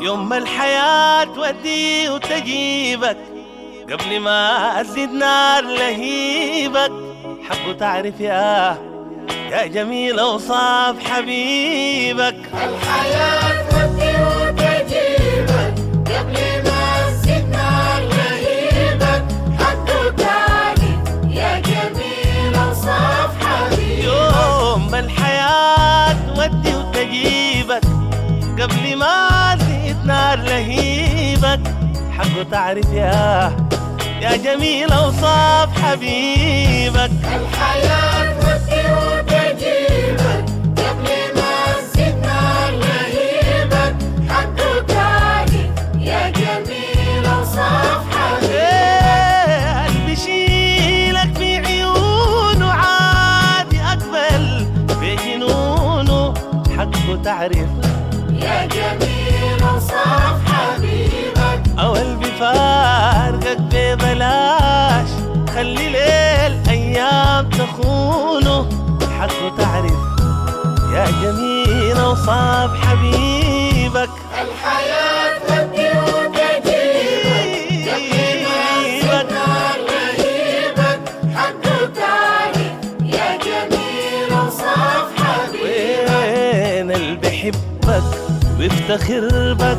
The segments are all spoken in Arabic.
يوم ما الحياة تودي وتجيبك قبل ما تزيد نار لهيبك، حقه تعرف يا جميل أوصاف حبيبك. الحياة تودي وتجيبك قبل ما تزيد نار لهيبك، حقه تعرف يا جميل أوصاف حبيبك. يوم ما الحياة تودي وتجيبك قبل ما تزيد نار لهيبك، حقه تعرف يا جميل أوصاف حبيبك. الحياة تودي وتجيبك قبل ما تزيد نار لهيبك، حقه تعرف يا جميل أوصاف حبيبك. قلبي شيلك في عيونه عادي أقبل في جنونه، حقه تعرف يا جميل أوصاف حبيبك. أو قلبي فارقك ببلاش، خلي ليل أيام تخونه، حقه تعرف يا جميل أوصاف حبيبك. الحياة تودي وتجيبك قبل ما تزيد نار لهيبك، حقه تعرف يا جميل أوصاف حبيبك. وين اللي بحبك ويفتخر بك،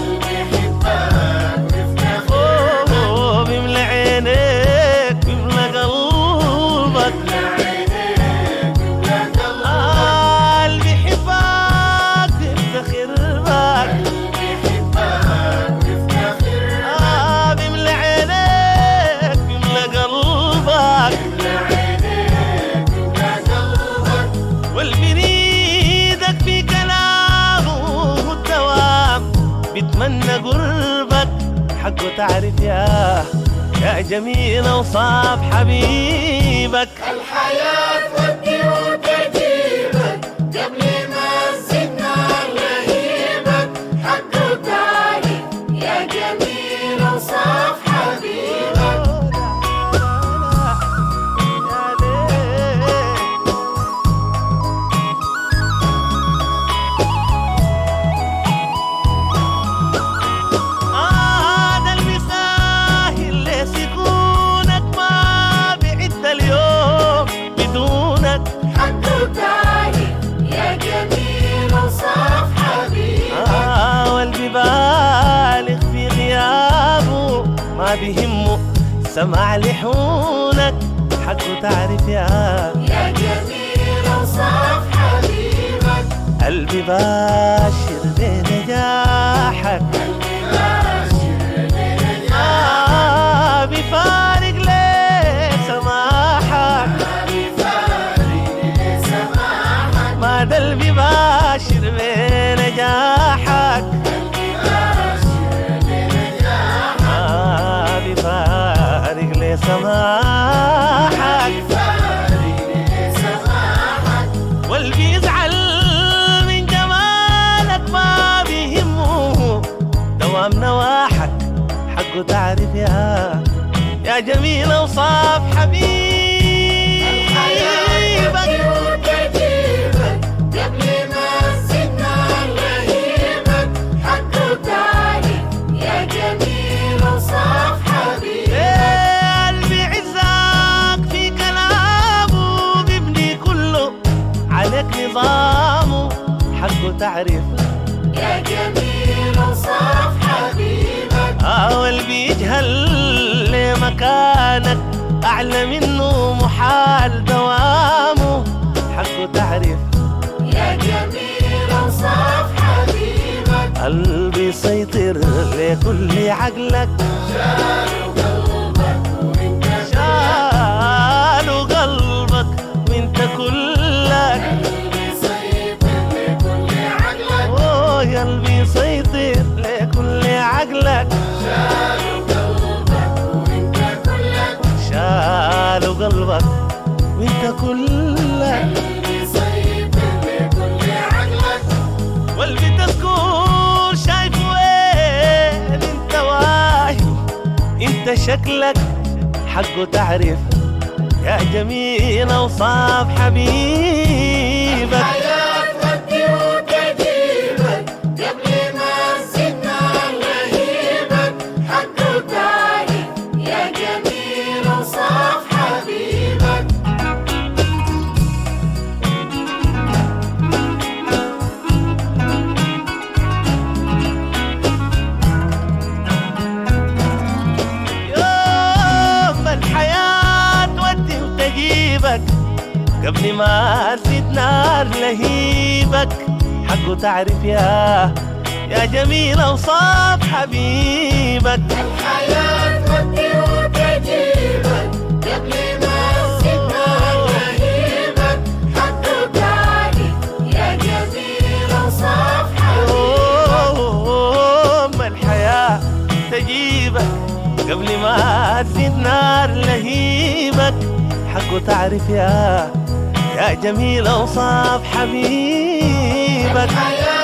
بيملى عينيك بيملى قلبك، اللي بيحبك بيفتخر بك، بيملى عينيك بيملى قلبك، واللي بيريدك في كلامه الدوام بيتمنى قربك، حقه تعرف يا جميل أوصاف حبيبك. الحياة تودي وتجيبك قبل ما تزيد نار لهيبك، حقه تعرف يا جميل أوصاف حبيبك. حقه تعرف يا جميل أوصاف حبيبك. واللي بالغ في غيابه ما بيهمه سمع لحونك، حقه تعرف يا جميل أوصاف حبيبك. قلبي باشر بنجاحك، بفارق ليه سماحك، ما ده اللي باشر بنجاحك، بفارق ليه سماحك، واللي بيزعل من جمالك ما بيهمه دوام نواحك، حقه تعرف يا جميل أوصاف حبيبك. وتجيبك قبل ما تزيد نار لهيبك، حقه تعرف يا جميل أوصاف حبيبك. قلبي عزاك في كلامه بيبني كله عليك نظامه، حقه تعرف يا جميل أوصاف حبيبك. واللي يجهل لمكانك أعلى منه محال دوامه، حقه تعرف يا جميل أوصاف حبيبك. قلبي يسيطر لكل عقلك، شالوا قلبك وانت كلك، يا قلبي يسيطر لكل عقلك، شالوا قلبك وانت كلك، واللي تذكر شايف وين انت واهم، انت شكلك حقه تعرف يا جميل أوصاف حبيبك. الحياة تودي وتجيبك قبل ما تزيد قبل ما تزيد نار لهيبك حقه تعرف يا جميل أوصاف حبيبك. الحياة تودي وتجيبك قبل ما تزيد نار لهيبك حقه تعرف يا جميل أوصاف حبيبك. ما الحياة تجيبك قبل ما تزيد نار لهيبك حقه تعرف يا جميل أوصاف حبيبك.